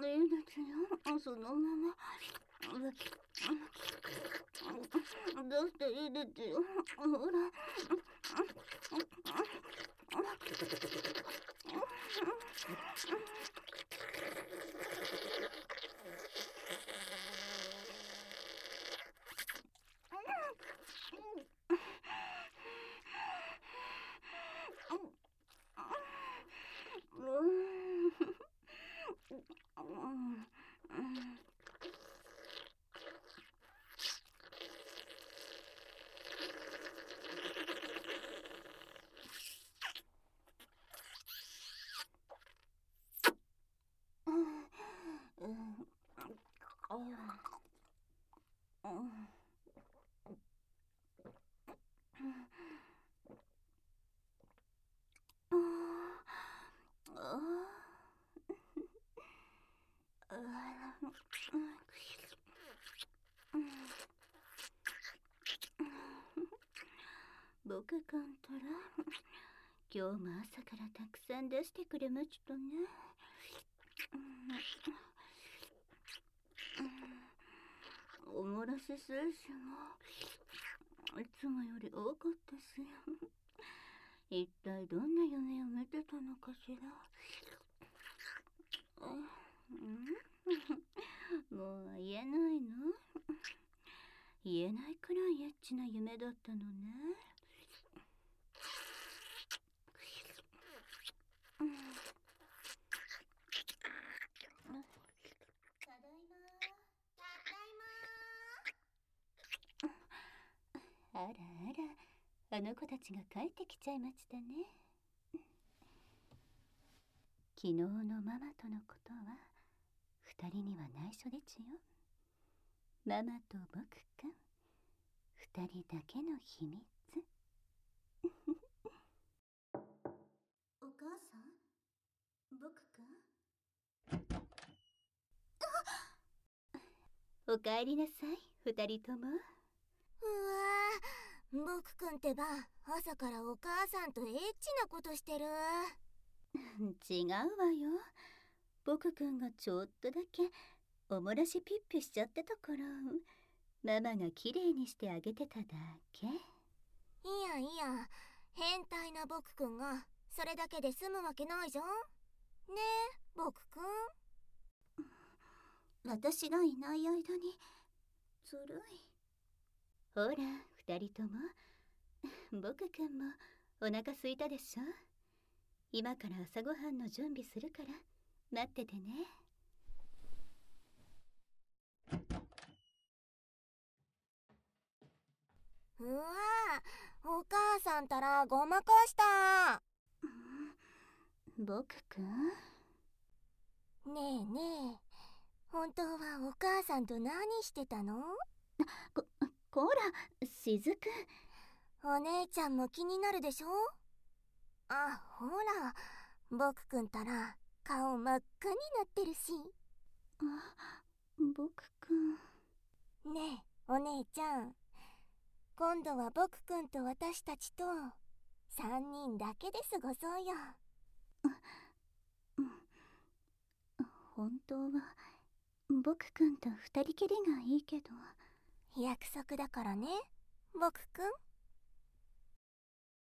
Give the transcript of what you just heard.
いいですよ、そのまま。出していいですよ、ほら。僕くんたら今日も朝からたくさん出してくれましたね。おもらし精子もいつもより多かったし、一体どんな夢を見てたのかしら。もう言えないの？言えないくらいエッチな夢だったのね。ただいま。あらあら、あの子たちが帰ってきちゃいましたね。昨日のママとのことは二人には内緒でちよ。ママと僕くん、二人だけの秘密。お母さん、僕くん。おかえりなさい、二人とも。 うわぁ、僕くんってば朝からお母さんとエッチなことしてる。 違うわよ。僕くんがちょっとだけおもらしピッピしちゃってたから、ママがきれいにしてあげてただけ。 いやいや、変態な僕くんがそれだけで済むわけないじゃん。ねえ、僕くん。 私がいない間にずるい。ほら、二人とも僕くんもお腹すいたでしょ。今から朝ごはんの準備するから待っててね。 うわぁ、お母さんたらごまかした。 僕くん。 ねえねえ、本当はお母さんと何してたの？ こら、しずく。 お姉ちゃんも気になるでしょ？あ、ほら、僕くんたら顔真っ赤になってるし。 僕くん。 ねえ、お姉ちゃん。今度は僕くんと私たちと3人だけで過ごそうよ。 本当は僕くんと二人きりがいいけど。 約束だからね、僕くん。